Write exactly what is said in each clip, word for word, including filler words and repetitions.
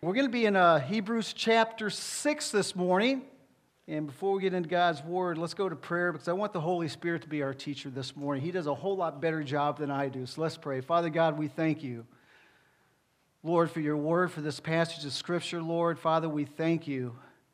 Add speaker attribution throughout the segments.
Speaker 1: We're going to be in uh, Hebrews chapter six this morning. And before we get into God's Word, let's go to prayer because I want the Holy Spirit to be our teacher this morning. He does a whole lot better job than I do. So let's pray. Father God, we thank you, Lord, for your Word, for this passage of Scripture, Lord. Father, we thank you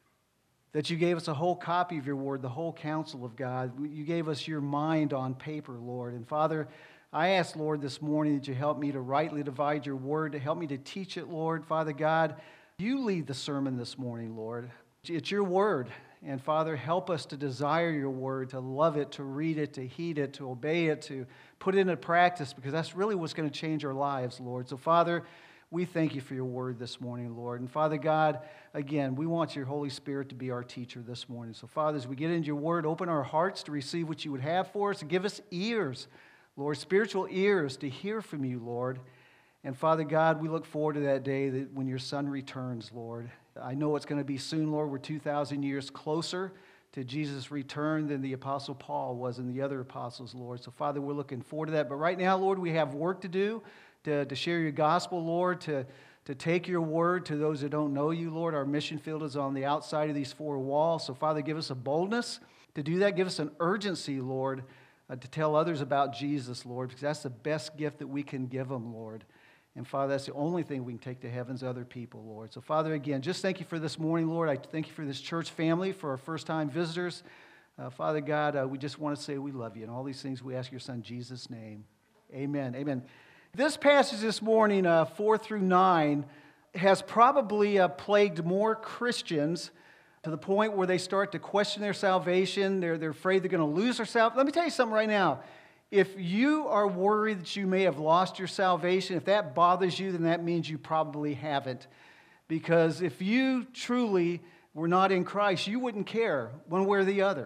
Speaker 1: that you gave us a whole copy of your Word, the whole counsel of God. You gave us your mind on paper, Lord. And Father, I ask, Lord, this morning that you help me to rightly divide your Word, to help me to teach it, Lord. Father God, you lead the sermon this morning, Lord. It's your Word. And Father, help us to desire your Word, to love it, to read it, to heed it, to obey it, to put it into practice, because that's really what's going to change our lives, Lord. So Father, we thank you for your Word this morning, Lord. And Father God, again, we want your Holy Spirit to be our teacher this morning. So Father, as we get into your Word, open our hearts to receive what you would have for us, and give us ears, Lord, spiritual ears to hear from you, Lord. And Father God, we look forward to that day that when your Son returns, Lord. I know it's going to be soon, Lord. We're two thousand years closer to Jesus' return than the Apostle Paul was and the other apostles, Lord. So Father, we're looking forward to that. But right now, Lord, we have work to do to, to share your gospel, Lord, to, to take your word to those that don't know you, Lord. Our mission field is on the outside of these four walls. So Father, give us a boldness to do that. Give us an urgency, Lord, uh, to tell others about Jesus, Lord, because that's the best gift that we can give them, Lord. And Father, that's the only thing we can take to heaven's other people, Lord. So Father, again, just thank you for this morning, Lord. I thank you for this church family, for our first-time visitors. Uh, Father God, uh, we just want to say we love you. And all these things we ask your Son, Jesus' name. Amen. Amen. This passage this morning, uh, four through nine, has probably uh, plagued more Christians to the point where they start to question their salvation. They're, they're afraid they're going to lose their salvation. Let me tell you something right now. If you are worried that you may have lost your salvation, if that bothers you, then that means you probably haven't. Because if you truly were not in Christ, you wouldn't care one way or the other.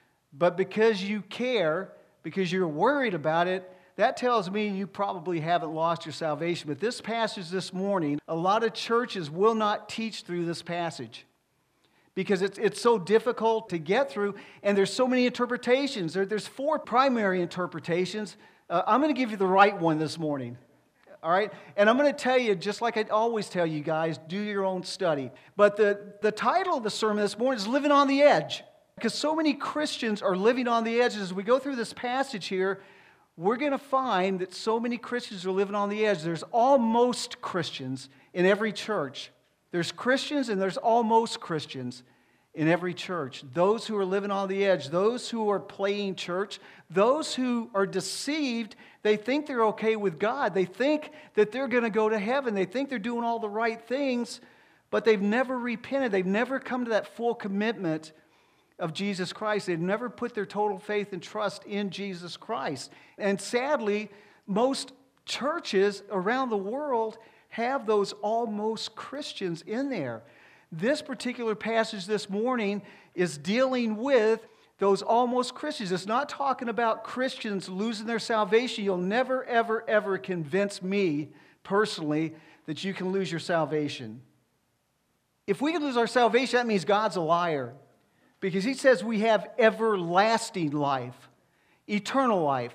Speaker 1: But because you care, because you're worried about it, that tells me you probably haven't lost your salvation. But this passage this morning, a lot of churches will not teach through this passage, because it's, it's so difficult to get through, and there's so many interpretations. There, there's four primary interpretations. Uh, I'm going to give you the right one this morning, all right? And I'm going to tell you, just like I always tell you guys, do your own study. But the, the title of the sermon this morning is Living on the Edge, because so many Christians are living on the edge. As we go through this passage here, we're going to find that so many Christians are living on the edge. There's almost Christians in every church. There's Christians and there's almost Christians in every church. Those who are living on the edge, those who are playing church, those who are deceived, they think they're okay with God. They think that they're going to go to heaven. They think they're doing all the right things, but they've never repented. They've never come to that full commitment of Jesus Christ. They've never put their total faith and trust in Jesus Christ. And sadly, most churches around the world have those almost Christians in there. This particular passage this morning is dealing with those almost Christians. It's not talking about Christians losing their salvation. You'll never, ever, ever convince me personally that you can lose your salvation. If we can lose our salvation, that means God's a liar, because He says we have everlasting life, eternal life.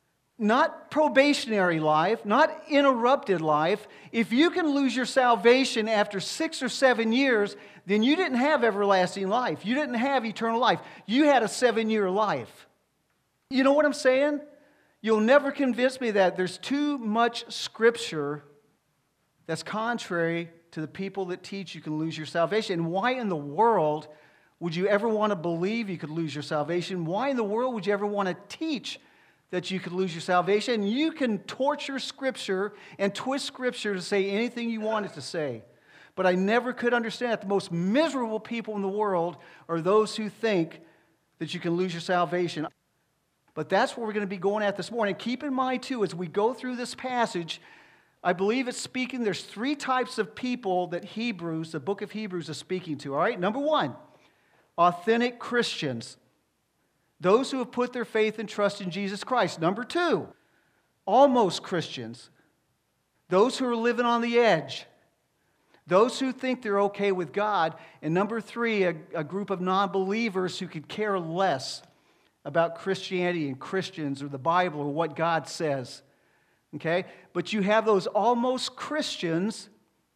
Speaker 1: Not probationary life, not interrupted life. If you can lose your salvation after six or seven years, then you didn't have everlasting life. You didn't have eternal life. You had a seven-year life. You know what I'm saying? You'll never convince me that there's too much Scripture that's contrary to the people that teach you can lose your salvation. And why in the world would you ever want to believe you could lose your salvation? Why in the world would you ever want to teach that you could lose your salvation? You can torture Scripture and twist Scripture to say anything you want it to say. But I never could understand that the most miserable people in the world are those who think that you can lose your salvation. But that's where we're going to be going at this morning. Keep in mind, too, as we go through this passage, I believe it's speaking, there's three types of people that Hebrews, the book of Hebrews, is speaking to. All right? Number one, authentic Christians. Those who have put their faith and trust in Jesus Christ. Number two, almost Christians. Those who are living on the edge. Those who think they're okay with God. And number three, a, a group of non-believers who could care less about Christianity and Christians or the Bible or what God says. Okay? But you have those almost Christians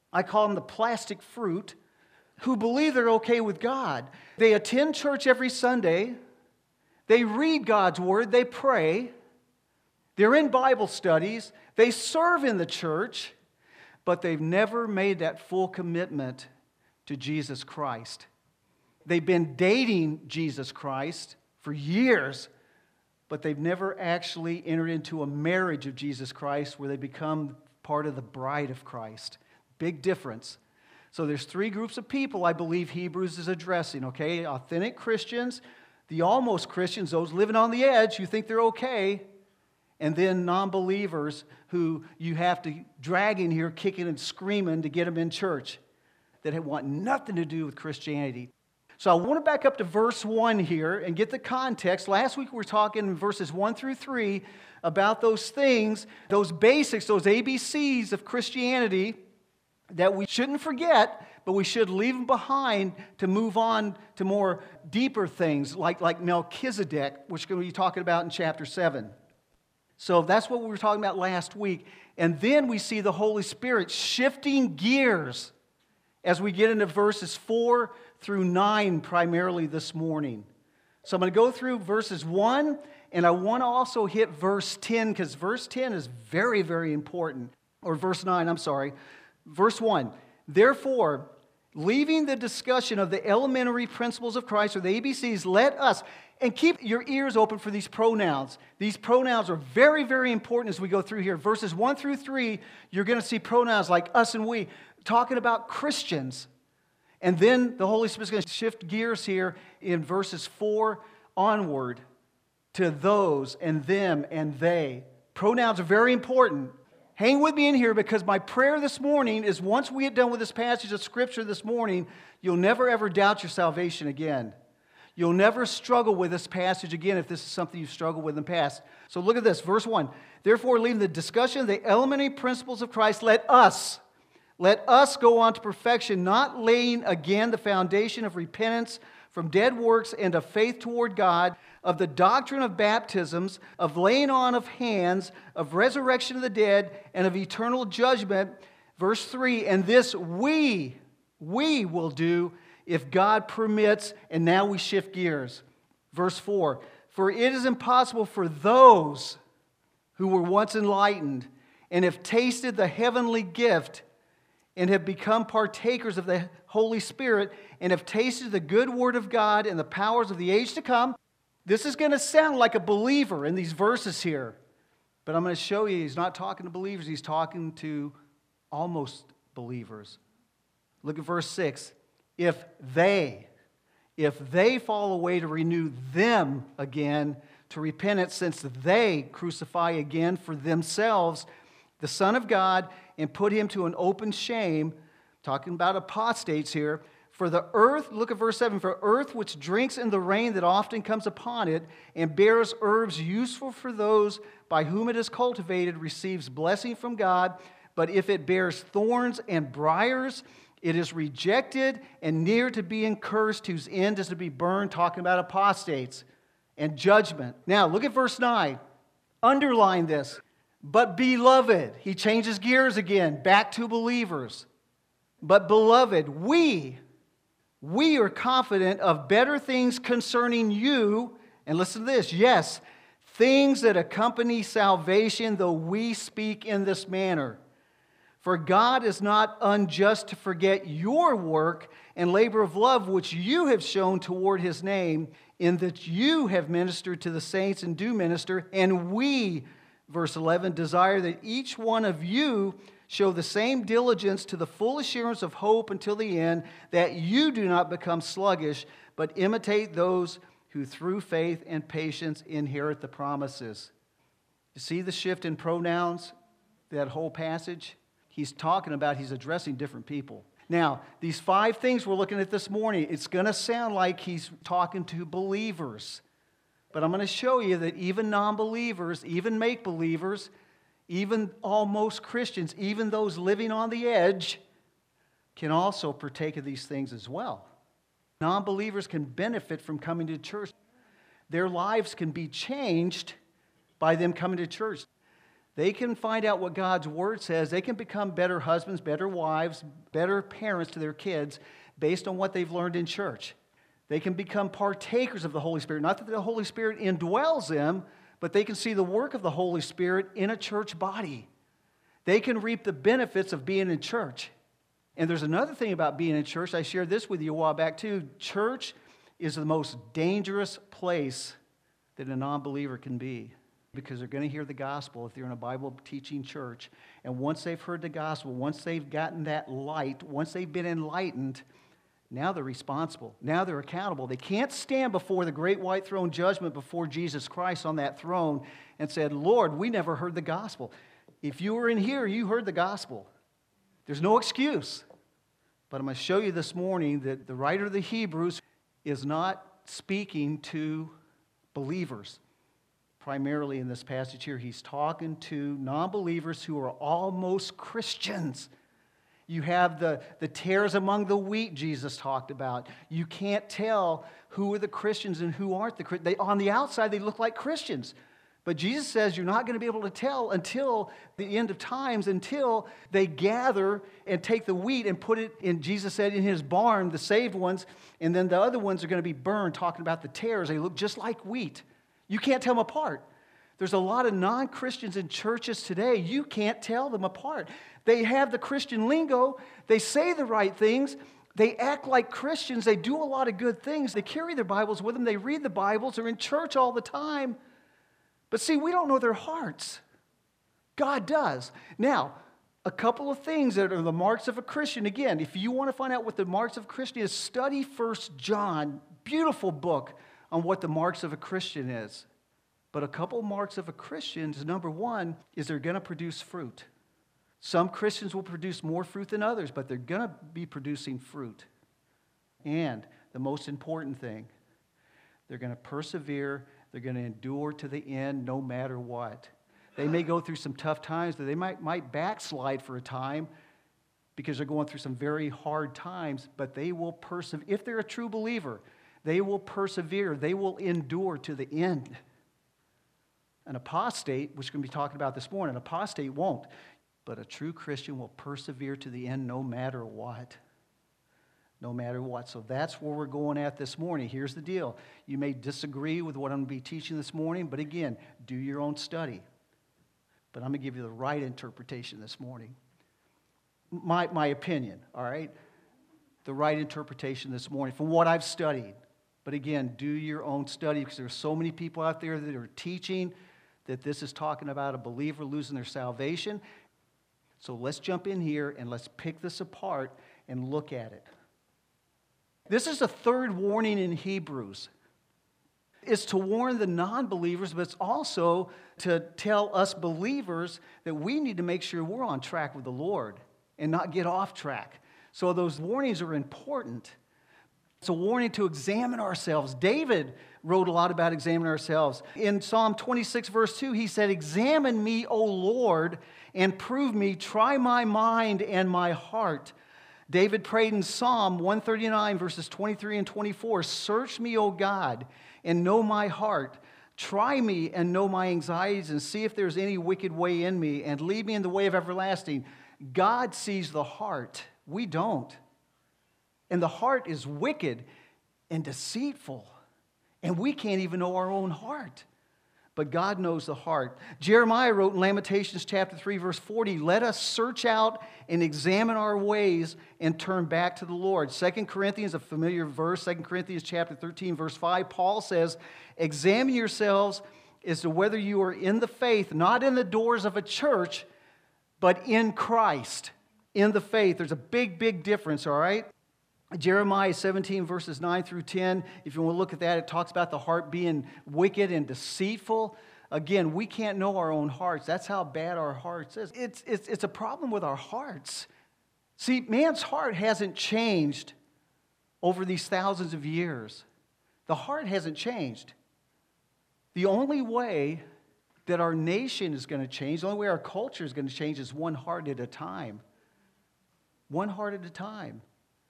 Speaker 1: I call them the plastic fruit, who believe they're okay with God. They attend church every Sunday. They read God's Word. They pray. They're in Bible studies. They serve in the church, but they've never made that full commitment to Jesus Christ. They've been dating Jesus Christ for years, but they've never actually entered into a marriage of Jesus Christ where they become part of the bride of Christ. Big difference. So there's three groups of people I believe Hebrews is addressing, okay? Authentic Christians, the almost Christians, those living on the edge, you think they're okay, and then non-believers who you have to drag in here kicking and screaming to get them in church that want nothing to do with Christianity. So I want to back up to verse one here and get the context. Last week we were talking in verses one through three about those things, those basics, those A B Cs of Christianity that we shouldn't forget, but we should leave them behind to move on to more deeper things like, like Melchizedek, which we're going to be talking about in chapter seven. So that's what we were talking about last week. And then we see the Holy Spirit shifting gears as we get into verses four through nine primarily this morning. So I'm going to go through verses one, and I want to also hit verse ten, because verse ten is very, very important. Or verse nine, I'm sorry. Verse one, therefore, leaving the discussion of the elementary principles of Christ, or the A B Cs, let us, and keep your ears open for these pronouns. These pronouns are very, very important as we go through here. Verses one through three, you're going to see pronouns like us and we, talking about Christians. And then the Holy Spirit's going to shift gears here in verses four onward to those and them and they. Pronouns are very important. Hang with me in here, because my prayer this morning is once we get done with this passage of Scripture this morning, you'll never ever doubt your salvation again. You'll never struggle with this passage again if this is something you've struggled with in the past. So look at this, verse one. Therefore, leaving the discussion of the elementary principles of Christ, let us, let us go on to perfection, not laying again the foundation of repentance from dead works and of faith toward God, of the doctrine of baptisms, of laying on of hands, of resurrection of the dead, and of eternal judgment. Verse three, and this we, we will do if God permits, and now we shift gears. Verse four, for it is impossible for those who were once enlightened and have tasted the heavenly gift and have become partakers of the Holy Spirit and have tasted the good word of God and the powers of the age to come. This is going to sound like a believer in these verses here, but I'm going to show you he's not talking to believers, he's talking to almost believers. Look at verse six. If they, if they fall away, to renew them again to repentance, since they crucify again for themselves the Son of God and put him to an open shame, talking about apostates here. For the earth, look at verse seven, for earth which drinks in the rain that often comes upon it and bears herbs useful for those by whom it is cultivated receives blessing from God. But if it bears thorns and briars, it is rejected and near to being cursed, whose end is to be burned, talking about apostates and judgment. Now, look at verse nine. Underline this. But beloved, he changes gears again, back to believers. But beloved, we, we are confident of better things concerning you. And listen to this. Yes, things that accompany salvation, though we speak in this manner. For God is not unjust to forget your work and labor of love which you have shown toward his name, in that you have ministered to the saints and do minister. And we, verse eleven, desire that each one of you show the same diligence to the full assurance of hope until the end, that you do not become sluggish, but imitate those who through faith and patience inherit the promises. You see the shift in pronouns, that whole passage? He's talking about, he's addressing different people. Now, these five things we're looking at this morning, it's going to sound like he's talking to believers. But I'm going to show you that even non-believers, even make-believers, even almost Christians, even those living on the edge, can also partake of these things as well. Non-believers can benefit from coming to church. Their lives can be changed by them coming to church. They can find out what God's Word says. They can become better husbands, better wives, better parents to their kids based on what they've learned in church. They can become partakers of the Holy Spirit. Not that the Holy Spirit indwells them, but they can see the work of the Holy Spirit in a church body. They can reap the benefits of being in church. And there's another thing about being in church. I shared this with you a while back too. Church is the most dangerous place that a non-believer can be, because they're going to hear the gospel if they're in a Bible teaching church. And once they've heard the gospel, once they've gotten that light, once they've been enlightened, now they're responsible. Now they're accountable. They can't stand before the great white throne judgment before Jesus Christ on that throne and said, Lord, we never heard the gospel. If you were in here, you heard the gospel. There's no excuse. But I'm going to show you this morning that the writer of the Hebrews is not speaking to believers. Primarily in this passage here, he's talking to non-believers who are almost Christians. You have the, the tares among the wheat Jesus talked about. You can't tell who are the Christians and who aren't the Christians. On the outside, they look like Christians. But Jesus says you're not going to be able to tell until the end of times, until they gather and take the wheat and put it in, Jesus said, in his barn, the saved ones, and then the other ones are going to be burned, talking about the tares. They look just like wheat. You can't tell them apart. There's a lot of non-Christians in churches today. You can't tell them apart. They have the Christian lingo. They say the right things. They act like Christians. They do a lot of good things. They carry their Bibles with them. They read the Bibles. They're in church all the time. But see, we don't know their hearts. God does. Now, a couple of things that are the marks of a Christian. Again, if you want to find out what the marks of a Christian is, study First John. Beautiful book on what the marks of a Christian is. But a couple marks of a Christian is, number one, is they're going to produce fruit. Some Christians will produce more fruit than others, but they're going to be producing fruit. And the most important thing, they're going to persevere. They're going to endure to the end no matter what. They may go through some tough times. They might, might backslide for a time because they're going through some very hard times, but they will persevere. If they're a true believer, they will persevere. They will endure to the end. An apostate, which we're going to be talking about this morning, an apostate won't. But a true Christian will persevere to the end no matter what. No matter what. So that's where we're going at this morning. Here's the deal. You may disagree with what I'm going to be teaching this morning, but again, do your own study. But I'm going to give you the right interpretation this morning. My, my opinion, all right? The right interpretation this morning from what I've studied. But again, do your own study, because there's so many people out there that are teaching that this is talking about a believer losing their salvation. So let's jump in here and let's pick this apart and look at it. This is the third warning in Hebrews. It's to warn the non-believers, but it's also to tell us believers that we need to make sure we're on track with the Lord and not get off track. So those warnings are important. It's a warning to examine ourselves. David wrote a lot about examining ourselves. In Psalm twenty-six, verse two, he said, "Examine me, O Lord, and prove me. Try my mind and my heart." David prayed in Psalm one thirty-nine, verses twenty-three and twenty-four, "Search me, O God, and know my heart. Try me and know my anxieties, and see if there's any wicked way in me, and lead me in the way of everlasting." God sees the heart. We don't. And the heart is wicked and deceitful. And we can't even know our own heart. But God knows the heart. Jeremiah wrote in Lamentations chapter three, verse forty, "Let us search out and examine our ways and turn back to the Lord." Second Corinthians, a familiar verse, Second Corinthians chapter thirteen, verse five, Paul says, "Examine yourselves as to whether you are in the faith, not in the doors of a church, but in Christ." In the faith. There's a big, big difference, all right? Jeremiah seventeen, verses nine through ten, if you want to look at that, it talks about the heart being wicked and deceitful. Again, we can't know our own hearts. That's how bad our hearts is. It's, it's, it's a problem with our hearts. See, man's heart hasn't changed over these thousands of years. The heart hasn't changed. The only way that our nation is going to change, the only way our culture is going to change is one heart at a time. One heart at a time.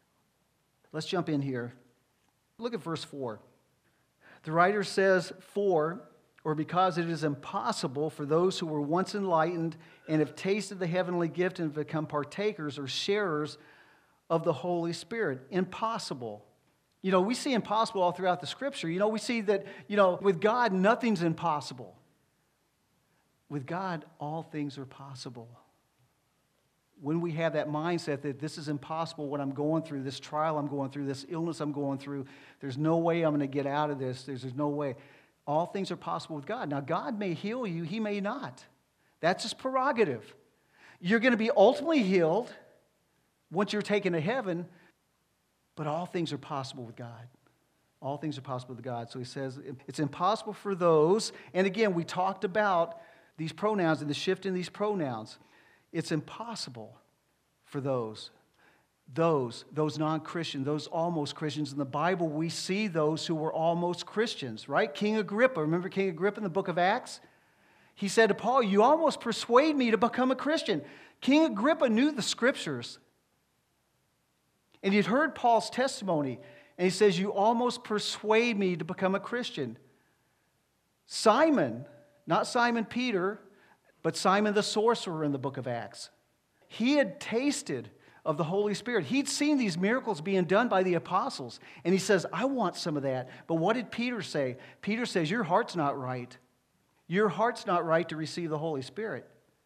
Speaker 1: Let's jump in here. Look at verse four. The writer says, "For or because it is impossible for those who were once enlightened and have tasted the heavenly gift and have become partakers or sharers of the Holy Spirit. Impossible. You know, we see impossible all throughout the Scripture. You know, we see that, you know, with God, nothing's impossible. With God, all things are possible. When we have that mindset that this is impossible, what I'm going through, this trial I'm going through, this illness I'm going through, there's no way I'm going to get out of this, there's, there's no way. All things are possible with God. Now, God may heal you, He may not. That's His prerogative. You're going to be ultimately healed once you're taken to heaven, but all things are possible with God. All things are possible with God. So He says it's impossible for those, and again, we talked about these pronouns and the shift in these pronouns. It's impossible for those. Those, those non-Christians, those almost Christians. In the Bible, we see those who were almost Christians, right? King Agrippa, remember King Agrippa in the book of Acts? He said to Paul, you almost persuade me to become a Christian. King Agrippa knew the Scriptures. And he'd heard Paul's testimony. And he says, you almost persuade me to become a Christian. Simon, not Simon Peter, but Simon the sorcerer in the book of Acts. He had tasted of the Holy Spirit. He'd seen these miracles being done by the apostles. And he says, I want some of that. But what did Peter say? Peter says, your heart's not right. Your heart's not right to receive the Holy Spirit.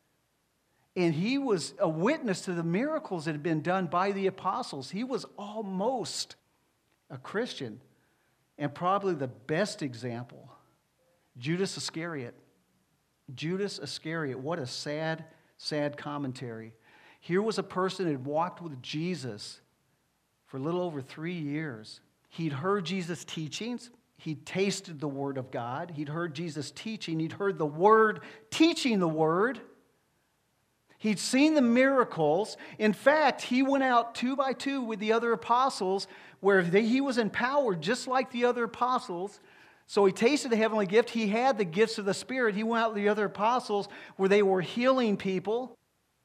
Speaker 1: And he was a witness to the miracles that had been done by the apostles. He was almost a Christian. And probably the best example, Judas Iscariot. Judas Iscariot, what a sad, sad commentary. Here was a person who had walked with Jesus for a little over three years. He'd heard Jesus' teachings. He'd tasted the Word of God. He'd heard Jesus teaching. He'd heard the Word teaching the Word. He'd seen the miracles. In fact, he went out two by two with the other apostles where they, he was empowered just like the other apostles. So he tasted the heavenly gift. He had the gifts of the Spirit. He went out with the other apostles where they were healing people.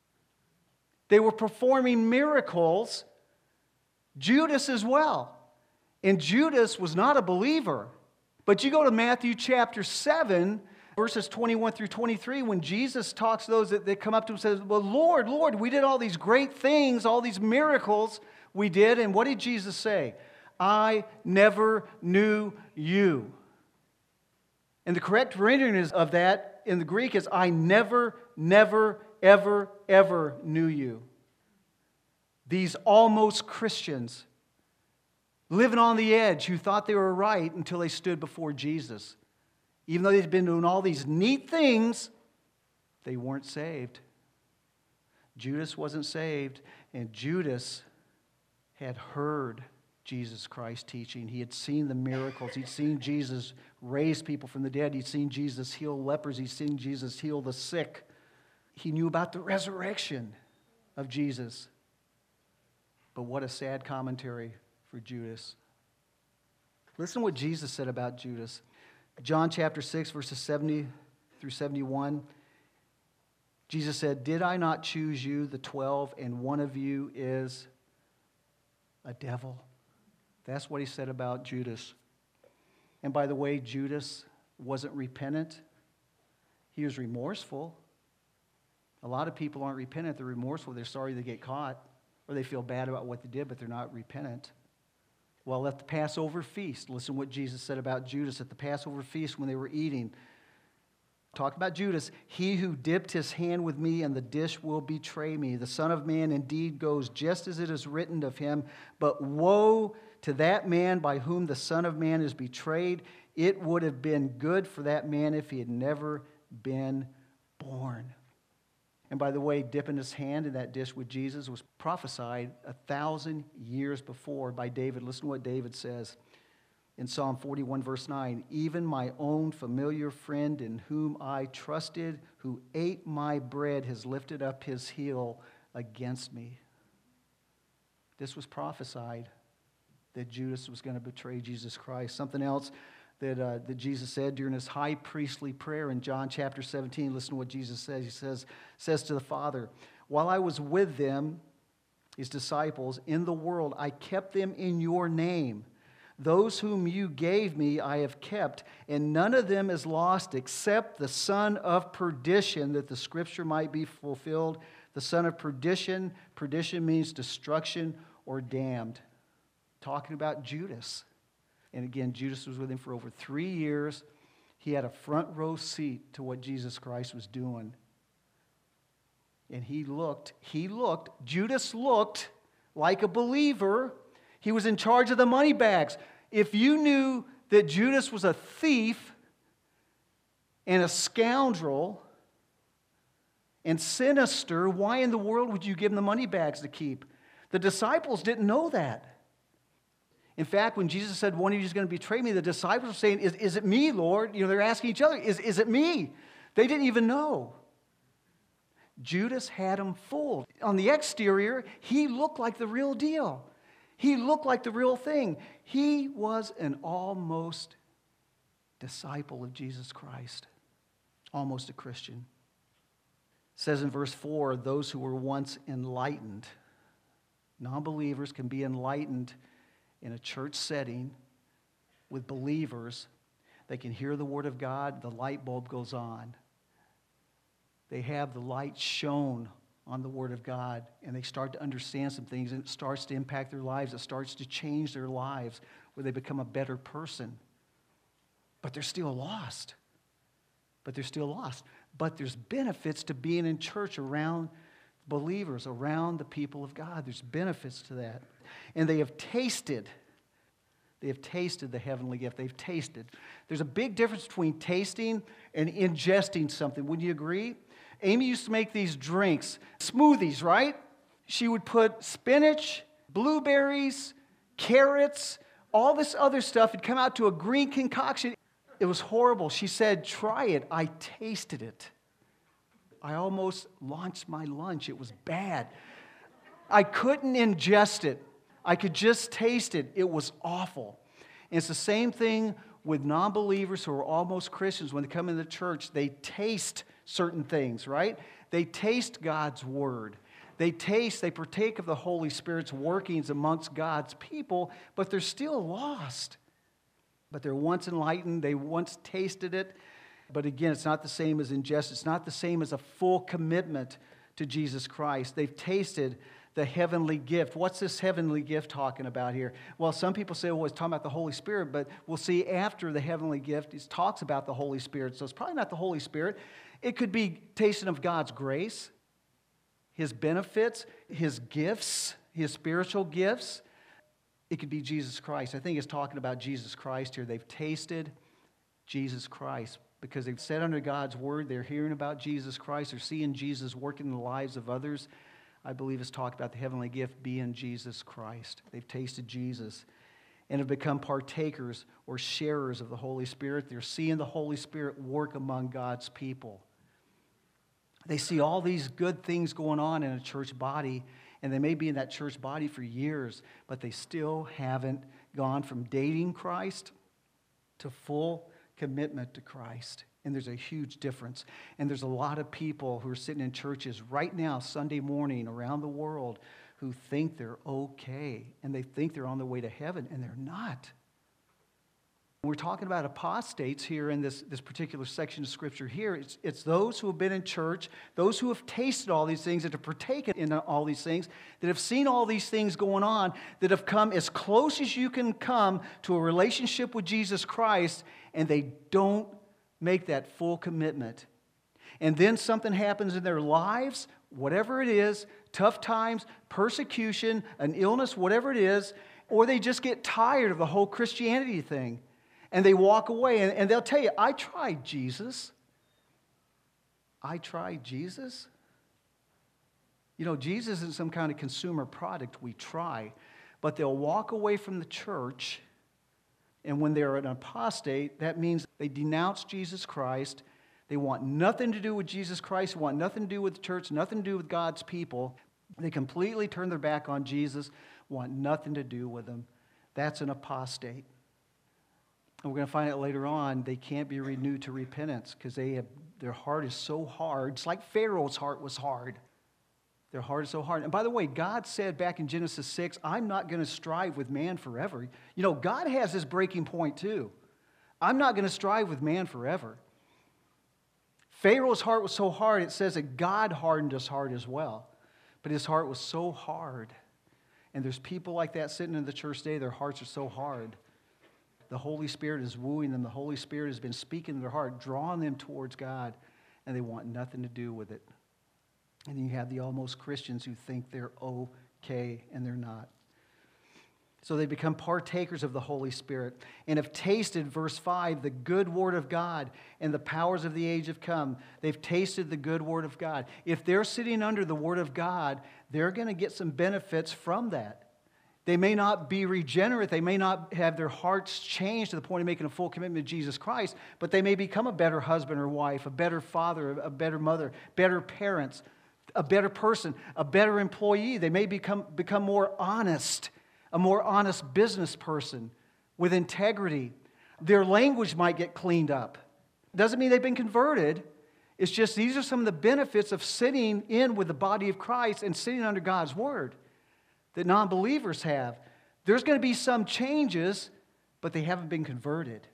Speaker 1: They were performing miracles. Judas as well. And Judas was not a believer. But you go to Matthew chapter seven, verses twenty-one through twenty-three, when Jesus talks to those that, that come up to him and says, well, Lord, Lord, we did all these great things, all these miracles we did. And what did Jesus say? I never knew you. And the correct rendering of that in the Greek is, I never, never, ever, ever knew you. These almost Christians living on the edge who thought they were right until they stood before Jesus. Even though they'd been doing all these neat things, they weren't saved. Judas wasn't saved, and Judas had heard Jesus Christ teaching. He had seen the miracles. He'd seen Jesus raise people from the dead. He'd seen Jesus heal lepers. He'd seen Jesus heal the sick. He knew about the resurrection of Jesus. But what a sad commentary for Judas. Listen to what Jesus said about Judas. John chapter six, verses seventy through seventy-one. Jesus said, did I not choose you, the twelve, and one of you is a devil? That's what he said about Judas. And by the way, Judas wasn't repentant. He was remorseful. A lot of people aren't repentant. They're remorseful. They're sorry they get caught, or they feel bad about what they did, but they're not repentant. Well, at the Passover feast, listen to what Jesus said about Judas at the Passover feast when they were eating. Talk about Judas. He who dipped his hand with me in the dish will betray me. The Son of Man indeed goes just as it is written of him, but woe to that man by whom the Son of Man is betrayed. It would have been good for that man if he had never been born. And by the way, dipping his hand in that dish with Jesus was prophesied a thousand years before by David. Listen to what David says in Psalm forty-one, verse nine. Even my own familiar friend in whom I trusted, who ate my bread, has lifted up his heel against me. This was prophesied that Judas was going to betray Jesus Christ. Something else that, uh, that Jesus said during his high priestly prayer in John chapter seventeen. Listen to what Jesus says. He says, says to the Father, while I was with them, his disciples, in the world, I kept them in your name. Those whom you gave me I have kept, and none of them is lost except the son of perdition, that the scripture might be fulfilled. The son of perdition, perdition means destruction or damned. Talking about Judas. And again, Judas was with him for over three years. He had a front row seat to what Jesus Christ was doing. And he looked, he looked, Judas looked like a believer. He was in charge of the money bags. If you knew that Judas was a thief and a scoundrel and sinister, why in the world would you give him the money bags to keep? The disciples didn't know that. In fact, when Jesus said, one of you is going to betray me, the disciples were saying, is, is it me, Lord? You know, they're asking each other, is, is it me? They didn't even know. Judas had him fooled. On the exterior, he looked like the real deal. He looked like the real thing. He was an almost disciple of Jesus Christ, almost a Christian. It says in verse four, those who were once enlightened. Non-believers can be enlightened in a church setting with believers. They can hear the word of God, the light bulb goes on. They have the light shone on the word of God, and they start to understand some things, and it starts to impact their lives. It starts to change their lives where they become a better person. But they're still lost. But they're still lost. But there's benefits to being in church around believers, around the people of God. There's benefits to that. And they have tasted, they have tasted the heavenly gift. They've tasted. There's a big difference between tasting and ingesting something. Would you agree? Amy used to make these drinks, smoothies, right? She would put spinach, blueberries, carrots, all this other stuff. It'd come out to a green concoction. It was horrible. She said, try it. I tasted it. I almost launched my lunch. It was bad. I couldn't ingest it. I could just taste it. It was awful. And it's the same thing with non-believers who are almost Christians. When they come into the church, they taste certain things, right? They taste God's word. They taste, they partake of the Holy Spirit's workings amongst God's people, but they're still lost. But they're once enlightened. They once tasted it. But again, it's not the same as ingest. It's not the same as a full commitment to Jesus Christ. They've tasted the heavenly gift. What's this heavenly gift talking about here? Well, some people say, well, it's talking about the Holy Spirit, but we'll see after the heavenly gift, it talks about the Holy Spirit. So it's probably not the Holy Spirit. It could be tasting of God's grace, His benefits, His gifts, His spiritual gifts. It could be Jesus Christ. I think it's talking about Jesus Christ here. They've tasted Jesus Christ because they've sat under God's word. They're hearing about Jesus Christ. They're seeing Jesus working in the lives of others. I believe it's talking about the heavenly gift being Jesus Christ. They've tasted Jesus and have become partakers or sharers of the Holy Spirit. They're seeing the Holy Spirit work among God's people. They see all these good things going on in a church body, and they may be in that church body for years, but they still haven't gone from dating Christ to full commitment to Christ. And there's a huge difference. And there's a lot of people who are sitting in churches right now, Sunday morning, around the world, who think they're okay. And they think they're on their way to heaven, and they're not. We're talking about apostates here in this, this particular section of Scripture here. It's, it's those who have been in church, those who have tasted all these things, that have partaken in all these things, that have seen all these things going on, that have come as close as you can come to a relationship with Jesus Christ, and they don't make that full commitment. And then something happens in their lives, whatever it is, tough times, persecution, an illness, whatever it is, or they just get tired of the whole Christianity thing. And they walk away, and, and they'll tell you, I tried Jesus. I tried Jesus? You know, Jesus isn't some kind of consumer product we try. But they'll walk away from the church, and when they're an apostate, that means they denounce Jesus Christ. They want nothing to do with Jesus Christ, want nothing to do with the church, nothing to do with God's people. They completely turn their back on Jesus, want nothing to do with him. That's an apostate. And we're going to find out later on, they can't be renewed to repentance because they have their heart is so hard. It's like Pharaoh's heart was hard. Their heart is so hard. And by the way, God said back in Genesis six, I'm not going to strive with man forever. You know, God has this breaking point too. I'm not going to strive with man forever. Pharaoh's heart was so hard, it says that God hardened his heart as well. But his heart was so hard. And there's people like that sitting in the church today, their hearts are so hard. The Holy Spirit is wooing them. The Holy Spirit has been speaking to their heart, drawing them towards God, and they want nothing to do with it. And then you have the almost Christians who think they're okay, and they're not. So they become partakers of the Holy Spirit and have tasted, verse five, the good word of God and the powers of the age have come. They've tasted the good word of God. If they're sitting under the word of God, they're going to get some benefits from that. They may not be regenerate. They may not have their hearts changed to the point of making a full commitment to Jesus Christ, but they may become a better husband or wife, a better father, a better mother, better parents, a better person, a better employee. They may become, become more honest, a more honest business person with integrity. Their language might get cleaned up. Doesn't mean they've been converted. It's just these are some of the benefits of sitting in with the body of Christ and sitting under God's word that non-believers have. There's going to be some changes, but they haven't been converted.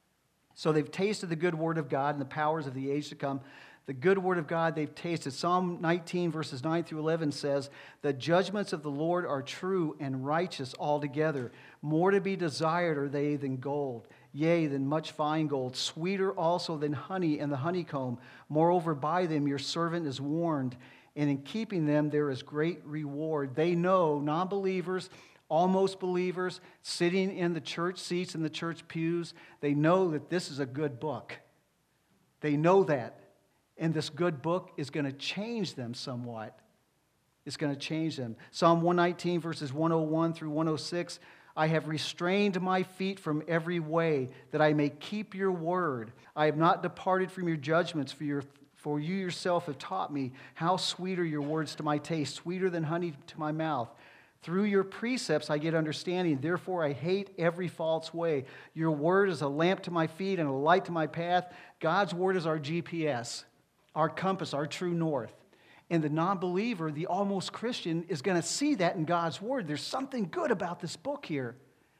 Speaker 1: So they've tasted the good word of God and the powers of the age to come. The good word of God they've tasted. Psalm nineteen, verses nine through eleven says, the judgments of the Lord are true and righteous altogether. More to be desired are they than gold, yea, than much fine gold. Sweeter also than honey and the honeycomb. Moreover, by them your servant is warned, and in keeping them there is great reward. They know, non-believers, almost believers, sitting in the church seats in the church pews, they know that this is a good book. They know that. And this good book is going to change them somewhat. It's going to change them. Psalm one nineteen, verses one oh one through one oh six, I have restrained my feet from every way, that I may keep your word. I have not departed from your judgments, for your For you yourself have taught me. How sweet are your words to my taste, sweeter than honey to my mouth. Through your precepts I get understanding. Therefore I hate every false way. Your word is a lamp to my feet and a light to my path. God's word is our G P S, our compass, our true north. And the non-believer, the almost Christian, is going to see that in God's word. There's something good about this book here.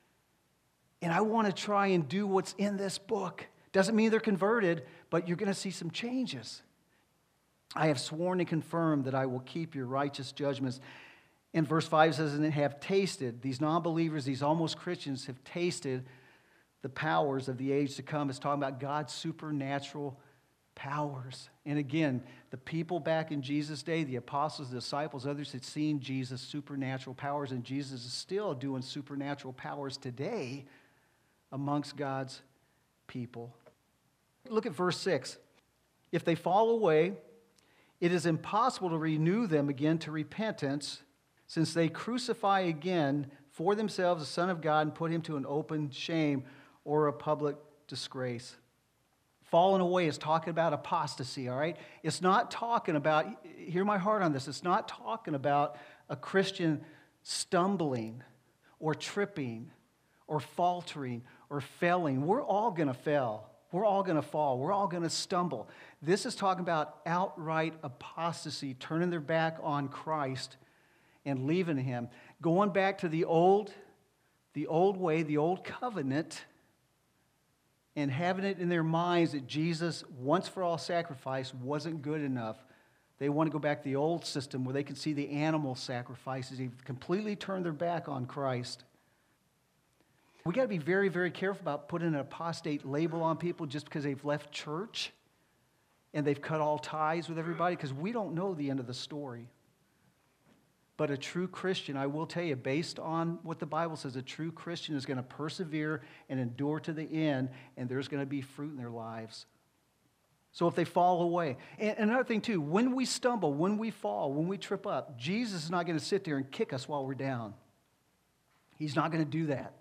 Speaker 1: And I want to try and do what's in this book. Doesn't mean they're converted, but you're going to see some changes. I have sworn and confirmed that I will keep your righteous judgments. And verse five says, and have tasted, these non-believers, these almost Christians have tasted the powers of the age to come. It's talking about God's supernatural powers. And again, the people back in Jesus' day, the apostles, the disciples, others had seen Jesus' supernatural powers, and Jesus is still doing supernatural powers today amongst God's people. Look at verse six. If they fall away, it is impossible to renew them again to repentance, since they crucify again for themselves the Son of God and put him to an open shame or a public disgrace. Falling away is talking about apostasy, all right? It's not talking about, hear my heart on this, it's not talking about a Christian stumbling or tripping or faltering or failing. We're all going to fail. We're all going to fall. We're all going to stumble. This is talking about outright apostasy, turning their back on Christ and leaving him. Going back to the old, the old way, the old covenant, and having it in their minds that Jesus' once-for-all sacrifice wasn't good enough. They want to go back to the old system where they can see the animal sacrifices. They've completely turned their back on Christ. We got to be very, very careful about putting an apostate label on people just because they've left church and they've cut all ties with everybody, because we don't know the end of the story. But a true Christian, I will tell you, based on what the Bible says, a true Christian is going to persevere and endure to the end, and there's going to be fruit in their lives. So if they fall away. And another thing too, when we stumble, when we fall, when we trip up, Jesus is not going to sit there and kick us while we're down. He's not going to do that.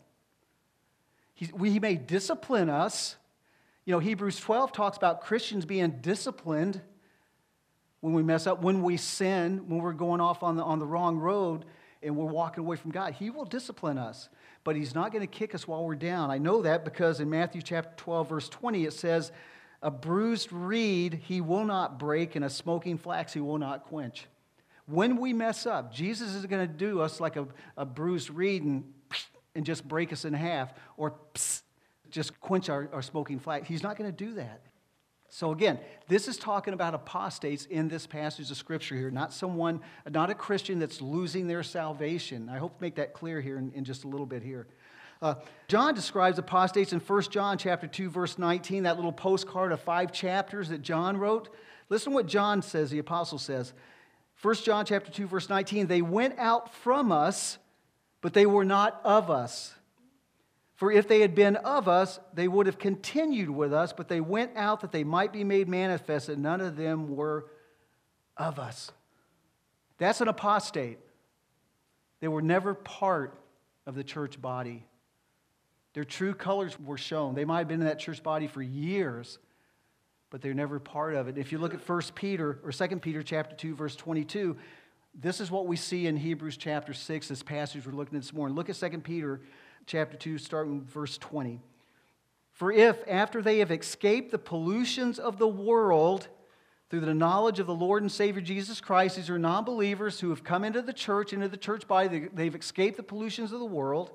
Speaker 1: He, we, he may discipline us. You know, Hebrews twelve talks about Christians being disciplined when we mess up, when we sin, when we're going off on the, on the wrong road and we're walking away from God. He will discipline us, but he's not going to kick us while we're down. I know that because in Matthew chapter twelve, verse twenty, it says, a bruised reed he will not break, and a smoking flax he will not quench. when we mess up, Jesus isn't going to do us like a, a bruised reed and, and just break us in half or psst, just quench our, our smoking flag. He's not going to do that. So again, this is talking about apostates in this passage of Scripture here, not someone, not a Christian that's losing their salvation. I hope to make that clear here in, in just a little bit here. Uh, John describes apostates in First John chapter two, verse nineteen, that little postcard of five chapters that John wrote. Listen to what John says, the apostle says. First John chapter two, verse nineteen, they went out from us, but they were not of us. For if they had been of us, they would have continued with us, but they went out that they might be made manifest, that none of them were of us. That's an apostate. They were never part of the church body. Their true colors were shown. They might have been in that church body for years, but they're never part of it. If you look at First Peter or Second Peter chapter two, verse twenty-two, this is what we see in Hebrews chapter six, this passage we're looking at this morning. Look at Second Peter chapter two, starting verse twenty. For if, after they have escaped the pollutions of the world through the knowledge of the Lord and Savior Jesus Christ, these are non-believers who have come into the church, into the church body, they've escaped the pollutions of the world,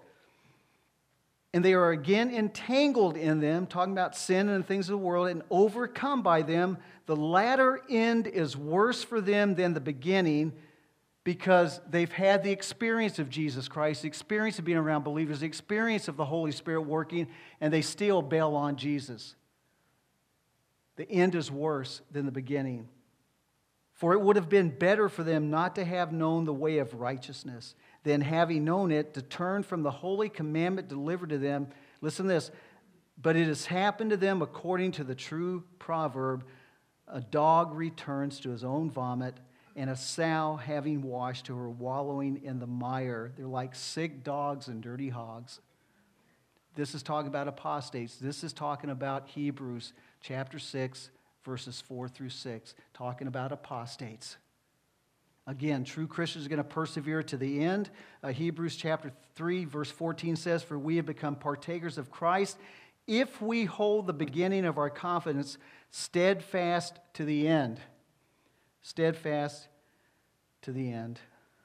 Speaker 1: and they are again entangled in them, talking about sin and the things of the world, and overcome by them, the latter end is worse for them than the beginning, because they've had the experience of Jesus Christ, the experience of being around believers, the experience of the Holy Spirit working, and they still bail on Jesus. The end is worse than the beginning. For it would have been better for them not to have known the way of righteousness than, having known it, to turn from the holy commandment delivered to them. Listen to this. But it has happened to them according to the true proverb, a dog returns to his own vomit, and a sow having washed to her wallowing in the mire. They're like sick dogs and dirty hogs. This is talking about apostates. This is talking about Hebrews chapter six, verses four through six, talking about apostates. Again, true Christians are going to persevere to the end. Uh, Hebrews chapter three, verse fourteen says, for we have become partakers of Christ if we hold the beginning of our confidence steadfast to the end. Steadfast to the end.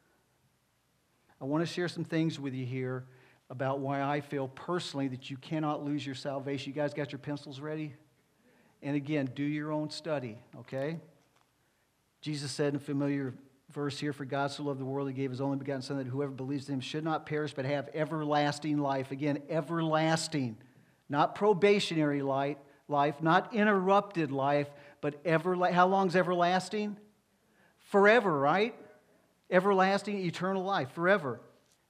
Speaker 1: I want to share some things with you here about why I feel personally that you cannot lose your salvation. You guys got your pencils ready? And again, do your own study, okay? Jesus said in a familiar verse here, for God so loved the world, he gave his only begotten Son, that whoever believes in him should not perish, but have everlasting life. Again, everlasting. Not probationary life, life, not interrupted life, but everlasting. How long is everlasting? Forever, right? Everlasting, eternal life, forever.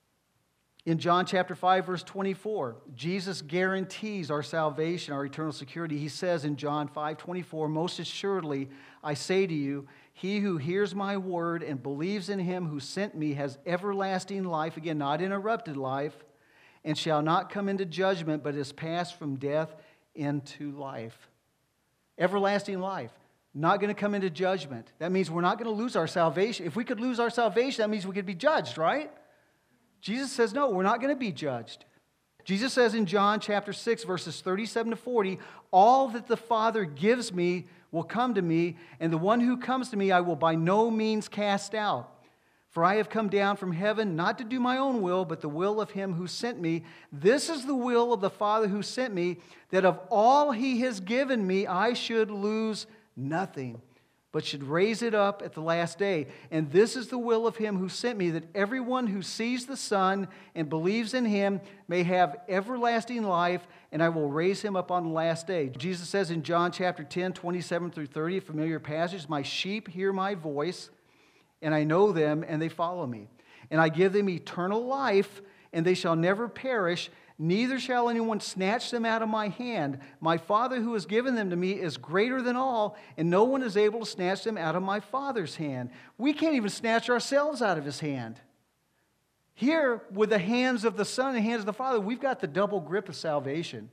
Speaker 1: In John chapter five, verse twenty-four, Jesus guarantees our salvation, our eternal security. He says in John five twenty-four, most assuredly, I say to you, he who hears my word and believes in him who sent me has everlasting life, again, not interrupted life, and shall not come into judgment, but is passed from death into life. Everlasting life. Not going to come into judgment. That means we're not going to lose our salvation. If we could lose our salvation, that means we could be judged, right? Jesus says, no, we're not going to be judged. Jesus says in John chapter six, verses thirty-seven to forty, all that the Father gives me will come to me, and the one who comes to me I will by no means cast out. For I have come down from heaven not to do my own will, but the will of him who sent me. This is the will of the Father who sent me, that of all he has given me I should lose nothing, but should raise it up at the last day. And this is the will of him who sent me, that everyone who sees the Son and believes in him may have everlasting life, and I will raise him up on the last day. Jesus says in John chapter ten, twenty-seven through thirty, a familiar passage, my sheep hear my voice, and I know them, and they follow me. And I give them eternal life, and they shall never perish, neither shall anyone snatch them out of my hand. My Father who has given them to me is greater than all, and no one is able to snatch them out of my Father's hand. We can't even snatch ourselves out of his hand. Here, with the hands of the Son and the hands of the Father, we've got the double grip of salvation.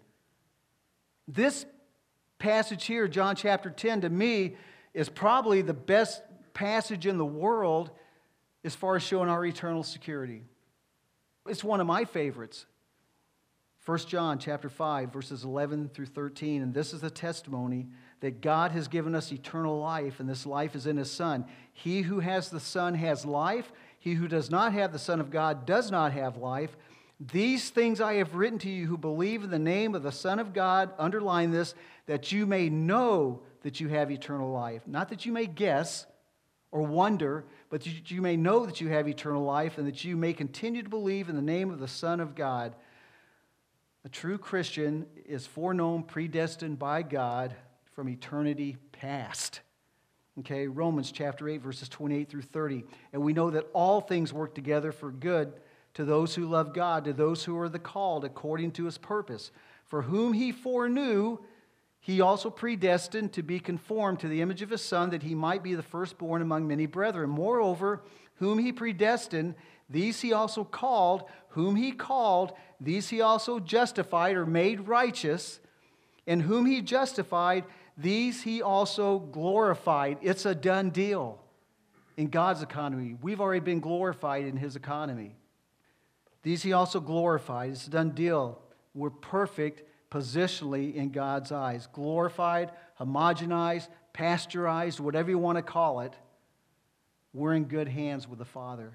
Speaker 1: This passage here, John chapter ten, to me, is probably the best passage in the world as far as showing our eternal security. It's one of my favorites. First John chapter five, verses eleven through thirteen, and this is the testimony that God has given us eternal life, and this life is in His Son. He who has the Son has life. He who does not have the Son of God does not have life. These things I have written to you who believe in the name of the Son of God, underline this, that you may know that you have eternal life. Not that you may guess or wonder, but that you may know that you have eternal life and that you may continue to believe in the name of the Son of God. A true Christian is foreknown, predestined by God from eternity past. Okay, Romans chapter eight, verses twenty-eight through thirty. And we know that all things work together for good to those who love God, to those who are the called according to His purpose. For whom He foreknew, He also predestined to be conformed to the image of His Son, that He might be the firstborn among many brethren. Moreover, whom He predestined, these He also called. Whom He called, these He also justified or made righteous. And whom He justified, these He also glorified. It's a done deal in God's economy. We've already been glorified in His economy. These He also glorified. It's a done deal. We're perfect positionally in God's eyes. Glorified, homogenized, pasteurized, whatever you want to call it. We're in good hands with the Father.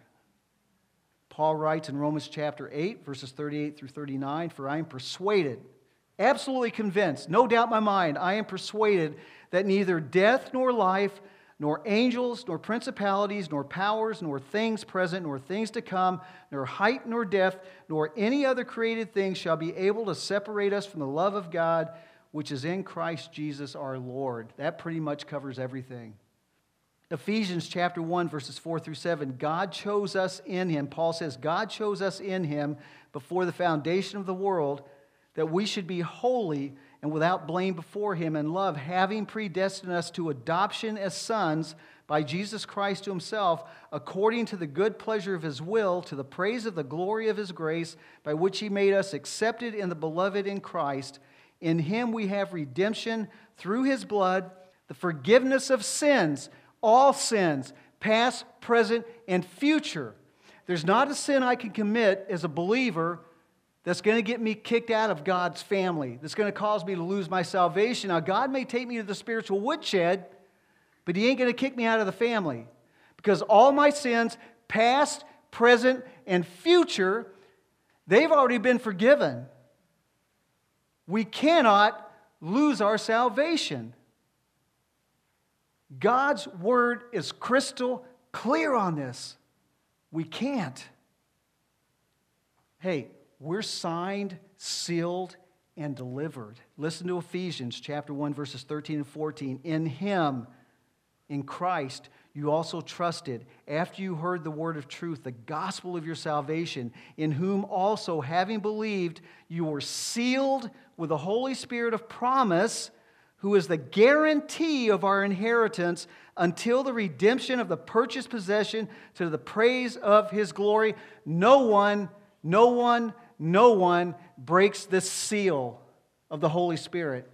Speaker 1: Paul writes in Romans chapter eight, verses thirty-eight through thirty-nine, for I am persuaded, absolutely convinced, no doubt in my mind, I am persuaded that neither death nor life, nor angels, nor principalities, nor powers, nor things present, nor things to come, nor height, nor depth, nor any other created thing shall be able to separate us from the love of God, which is in Christ Jesus our Lord. That pretty much covers everything. Ephesians chapter one, verses four through seven, God chose us in Him. Paul says, God chose us in Him before the foundation of the world, that we should be holy and without blame before Him in love, having predestined us to adoption as sons by Jesus Christ to Himself, according to the good pleasure of His will, to the praise of the glory of His grace, by which He made us accepted in the beloved in Christ. In Him we have redemption through His blood, the forgiveness of sins, all sins, past, present, and future. There's not a sin I can commit as a believer that's going to get me kicked out of God's family, that's going to cause me to lose my salvation. Now, God may take me to the spiritual woodshed, but He ain't going to kick me out of the family, because all my sins, past, present, and future, they've already been forgiven. We cannot lose our salvation. God's Word is crystal clear on this. We can't. Hey, we're signed, sealed, and delivered. Listen to Ephesians chapter one, verses thirteen and fourteen. In Him, in Christ, you also trusted, after you heard the word of truth, the gospel of your salvation, in whom also, having believed, you were sealed with the Holy Spirit of promise, who is the guarantee of our inheritance until the redemption of the purchased possession to the praise of His glory. No one, no one, no one breaks this seal of the Holy Spirit.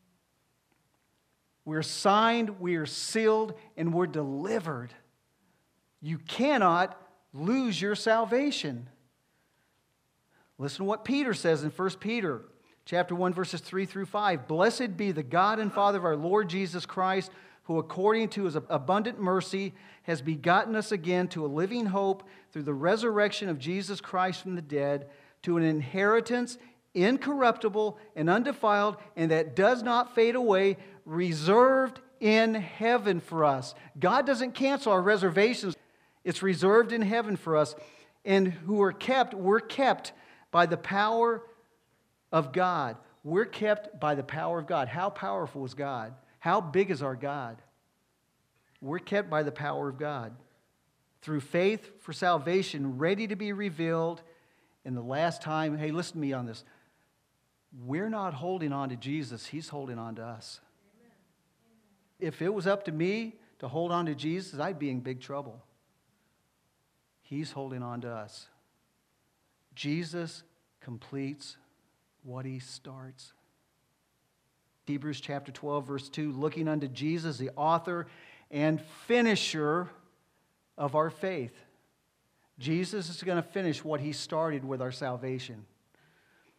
Speaker 1: We're signed, we are sealed, and we're delivered. You cannot lose your salvation. Listen to what Peter says in First Peter chapter one, verses three through five. Blessed be the God and Father of our Lord Jesus Christ, who according to His abundant mercy has begotten us again to a living hope through the resurrection of Jesus Christ from the dead, to an inheritance incorruptible and undefiled, and that does not fade away, reserved in heaven for us. God doesn't cancel our reservations. It's reserved in heaven for us. And who are kept, we're kept by the power of God. We're kept by the power of God. How powerful is God? How big is our God? We're kept by the power of God. Through faith for salvation, ready to be revealed in the last time. Hey, listen to me on this. We're not holding on to Jesus. He's holding on to us. Amen. If it was up to me to hold on to Jesus, I'd be in big trouble. He's holding on to us. Jesus completes what He starts. Hebrews chapter twelve, verse two, looking unto Jesus, the author and finisher of our faith. Jesus is going to finish what He started with our salvation.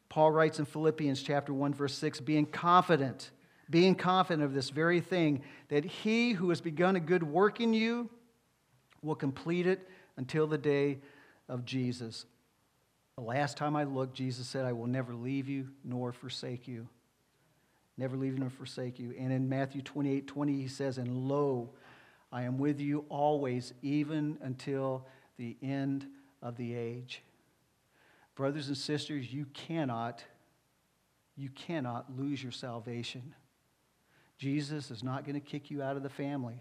Speaker 1: Paul writes in Philippians chapter one, verse six, being confident, being confident of this very thing, that he who has begun a good work in you will complete it until the day of Jesus. The last time I looked, Jesus said, I will never leave you nor forsake you. Never leave you nor forsake you. And in Matthew twenty-eight twenty, he says, and lo, I am with you always, even until the end of the age. Brothers and sisters, you cannot, you cannot lose your salvation. Jesus is not going to kick you out of the family.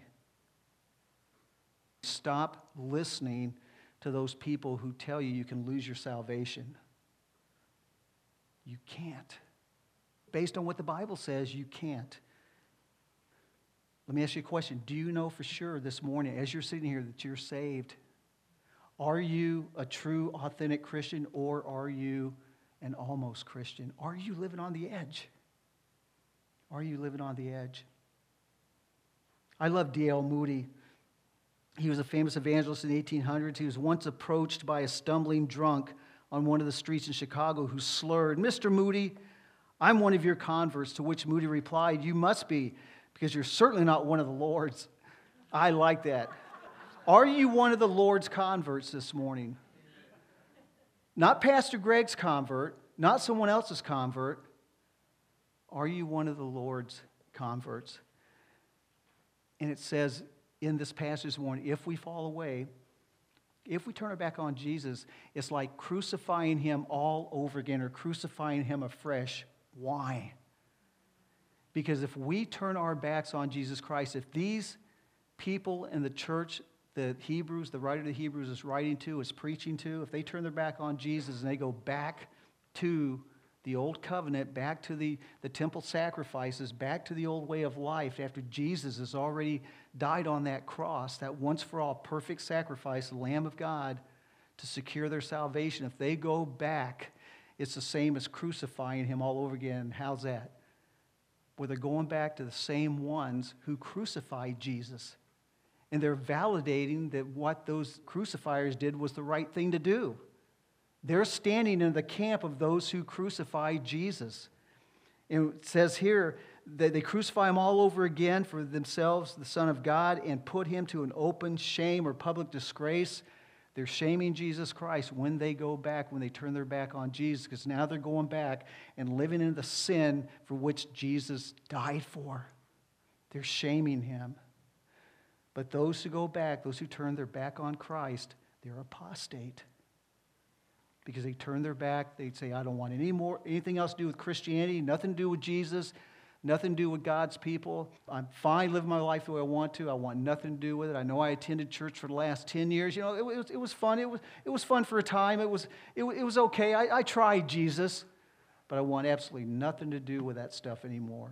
Speaker 1: Stop listening to those people who tell you you can lose your salvation. You can't. Based on what the Bible says, you can't. Let me ask you a question. Do you know for sure this morning, as you're sitting here, that you're saved? Are you a true, authentic Christian, or are you an almost Christian? Are you living on the edge? Are you living on the edge? I love D L Moody. He was a famous evangelist in the eighteen hundreds. He was once approached by a stumbling drunk on one of the streets in Chicago who slurred, Mister Moody, I'm one of your converts, to which Moody replied, you must be, because you're certainly not one of the Lord's. I like that. Are you one of the Lord's converts this morning? Not Pastor Greg's convert, not someone else's convert. Are you one of the Lord's converts? And it says in this passage this morning, if we fall away, if we turn our back on Jesus, it's like crucifying him all over again or crucifying him afresh. Why? Because if we turn our backs on Jesus Christ, if these people in the church, the Hebrews, the writer of the Hebrews is writing to, is preaching to, if they turn their back on Jesus and they go back to the old covenant, back to the, the temple sacrifices, back to the old way of life after Jesus has already died on that cross, that once-for-all perfect sacrifice, the Lamb of God, to secure their salvation. If they go back, it's the same as crucifying him all over again. How's that? Well, they're going back to the same ones who crucified Jesus. And they're validating that what those crucifiers did was the right thing to do. They're standing in the camp of those who crucified Jesus. And it says here that they crucify him all over again for themselves, the Son of God, and put him to an open shame or public disgrace. They're shaming Jesus Christ when they go back, when they turn their back on Jesus, because now they're going back and living in the sin for which Jesus died for. They're shaming him. But those who go back, those who turn their back on Christ, they're apostate. Because they turn their back, they'd say, I don't want any more, anything else to do with Christianity, nothing to do with Jesus, nothing to do with God's people. I'm fine living my life the way I want to. I want nothing to do with it. I know I attended church for the last ten years. You know, it, it, was, it was fun. It was, it was fun for a time. It was, it, it was okay. I, I tried Jesus, but I want absolutely nothing to do with that stuff anymore.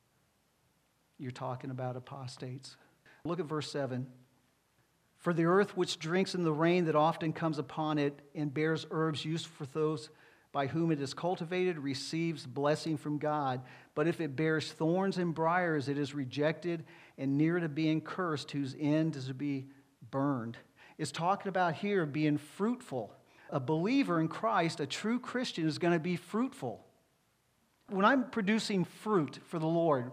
Speaker 1: You're talking about apostates. Look at verse seven. For the earth which drinks in the rain that often comes upon it and bears herbs used for those by whom it is cultivated receives blessing from God. But if it bears thorns and briars, it is rejected and near to being cursed, whose end is to be burned. It's talking about here being fruitful. A believer in Christ, a true Christian, is going to be fruitful. When I'm producing fruit for the Lord,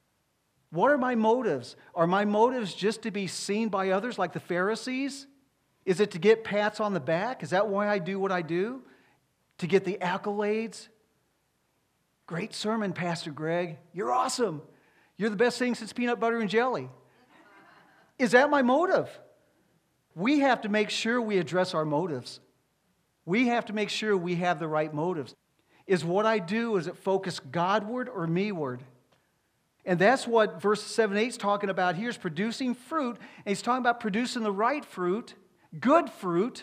Speaker 1: what are my motives? Are my motives just to be seen by others like the Pharisees? Is it to get pats on the back? Is that why I do what I do? To get the accolades? Great sermon, Pastor Greg. You're awesome. You're the best thing since peanut butter and jelly. Is that my motive? We have to make sure we address our motives. We have to make sure we have the right motives. Is what I do, is it focused Godward or meward? And that's what verse seven eight is talking about here, is producing fruit. And he's talking about producing the right fruit, good fruit.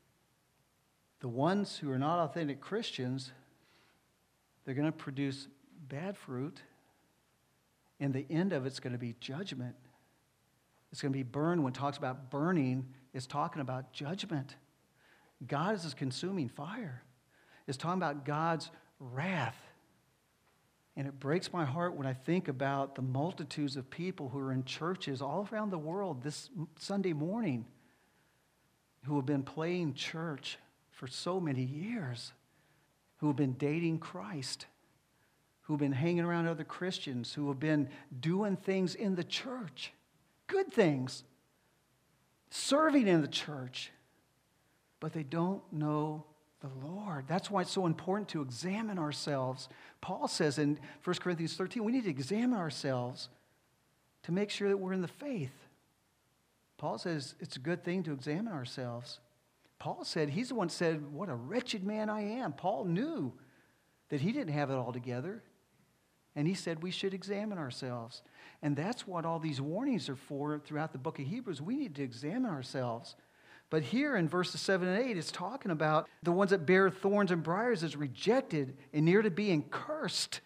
Speaker 1: The ones who are not authentic Christians, they're going to produce bad fruit. And the end of it's going to be judgment. It's going to be burned. When it talks about burning, it's talking about judgment. God is a consuming fire. It's talking about God's wrath. And it breaks my heart when I think about the multitudes of people who are in churches all around the world this Sunday morning who have been playing church for so many years. who have been dating Christ, who have been hanging around other Christians, who have been doing things in the church, good things, serving in the church, but they don't know the Lord. That's why it's so important to examine ourselves. Paul says in First Corinthians thirteen, we need to examine ourselves to make sure that we're in the faith. Paul says it's a good thing to examine ourselves. Paul said, he's the one who said, what a wretched man I am. Paul knew that he didn't have it all together. And he said we should examine ourselves. And that's what all these warnings are for throughout the book of Hebrews. We need to examine ourselves. But here in verses seven and eight, it's talking about the ones that bear thorns and briars is rejected and near to being cursed.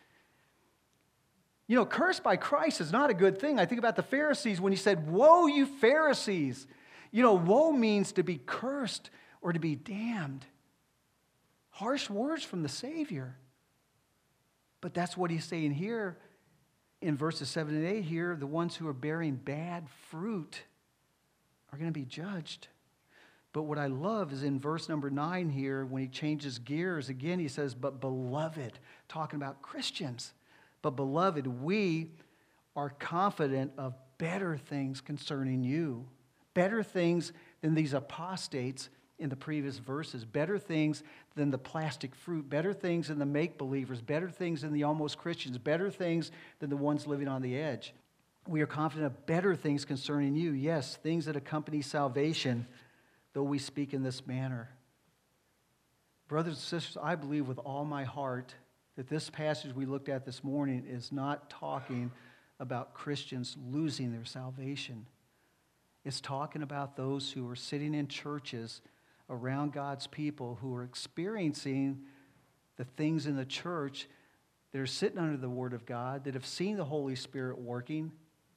Speaker 1: You know, cursed by Christ is not a good thing. I think about the Pharisees when he said, woe, you Pharisees. You know, woe means to be cursed or to be damned. Harsh words from the Savior. But that's what he's saying here in verses seven and eight here. The ones who are bearing bad fruit are going to be judged. But what I love is in verse number nine here, when he changes gears, again he says, but beloved, talking about Christians. But beloved, we are confident of better things concerning you. Better things than these apostates in the previous verses. Better things than the plastic fruit. Better things than the make-believers. Better things than the almost Christians. Better things than the ones living on the edge. We are confident of better things concerning you. Yes, things that accompany salvation, though we speak in this manner. Brothers and sisters, I believe with all my heart that this passage we looked at this morning is not talking about Christians losing their salvation. It's talking about those who are sitting in churches around God's people who are experiencing the things in the church that are sitting under the Word of God, that have seen the Holy Spirit working,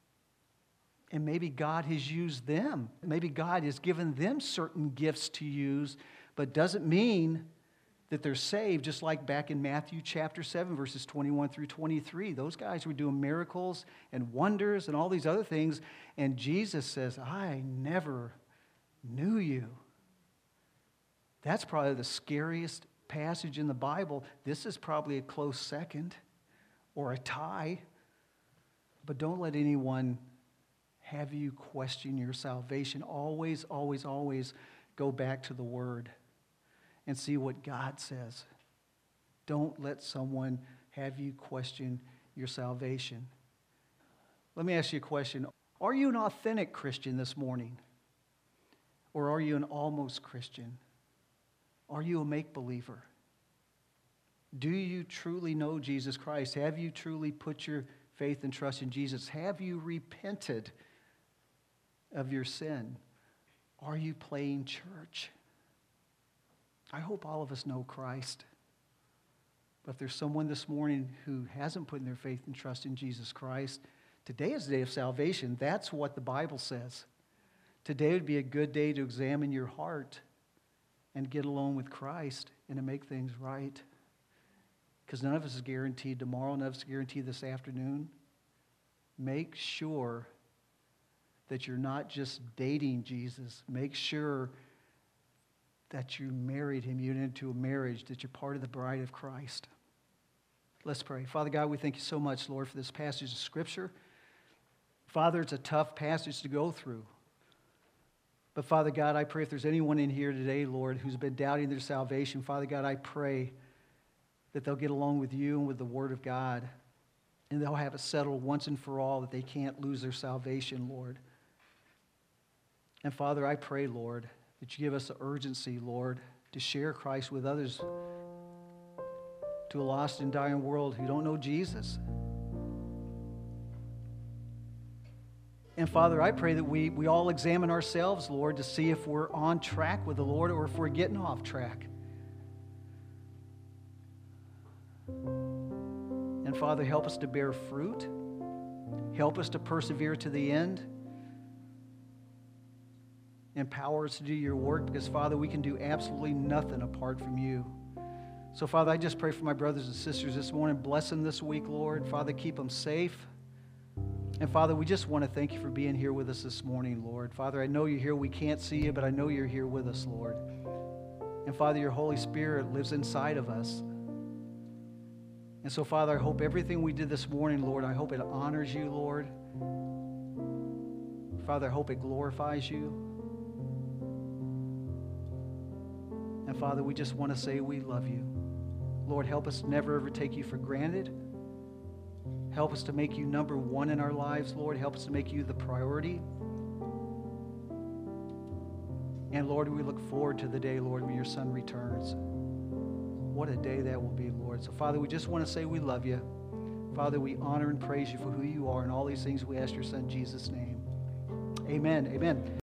Speaker 1: and maybe God has used them. Maybe God has given them certain gifts to use, but doesn't mean that they're saved, just like back in Matthew chapter seven, verses twenty-one through twenty-three. Those guys were doing miracles and wonders and all these other things, and Jesus says, I never knew you. That's probably the scariest passage in the Bible. This is probably a close second or a tie, but don't let anyone have you question your salvation. Always, always, always go back to the Word and see what God says. Don't let someone have you question your salvation. Let me ask you a question. Are you an authentic Christian this morning? Or are you an almost Christian? Are you a make-believer? Do you truly know Jesus Christ? Have you truly put your faith and trust in Jesus? Have you repented of your sin? Are you playing church? I hope all of us know Christ. But if there's someone this morning who hasn't put their faith and trust in Jesus Christ, today is the day of salvation. That's what the Bible says. Today would be a good day to examine your heart and get alone with Christ and to make things right. Because none of us is guaranteed tomorrow, none of us is guaranteed this afternoon. Make sure that you're not just dating Jesus. Make sure that you married him, you're into a marriage, that you're part of the bride of Christ. Let's pray. Father God, we thank you so much, Lord, for this passage of Scripture. Father, it's a tough passage to go through. But Father God, I pray if there's anyone in here today, Lord, who's been doubting their salvation, Father God, I pray that they'll get along with you and with the Word of God, and they'll have it settled once and for all that they can't lose their salvation, Lord. And Father, I pray, Lord, that you give us the urgency, Lord, to share Christ with others, to a lost and dying world who don't know Jesus. And Father, I pray that we, we all examine ourselves, Lord, to see if we're on track with the Lord or if we're getting off track. And Father, help us to bear fruit. Help us to persevere to the end. Empower us to do your work because, Father, we can do absolutely nothing apart from you. So, Father, I just pray for my brothers and sisters this morning. Bless them this week, Lord. Father, keep them safe. And, Father, we just want to thank you for being here with us this morning, Lord. Father, I know you're here. We can't see you, but I know you're here with us, Lord. And, Father, your Holy Spirit lives inside of us. And so, Father, I hope everything we did this morning, Lord, I hope it honors you, Lord. Father, I hope it glorifies you. And Father, we just want to say we love you. Lord, help us never ever take you for granted. Help us to make you number one in our lives, Lord. Help us to make you the priority. And Lord, we look forward to the day, Lord, when your Son returns. What a day that will be, Lord. So, Father, we just want to say we love you. Father, we honor and praise you for who you are, and all these things we ask your Son in Jesus' name. Amen. Amen.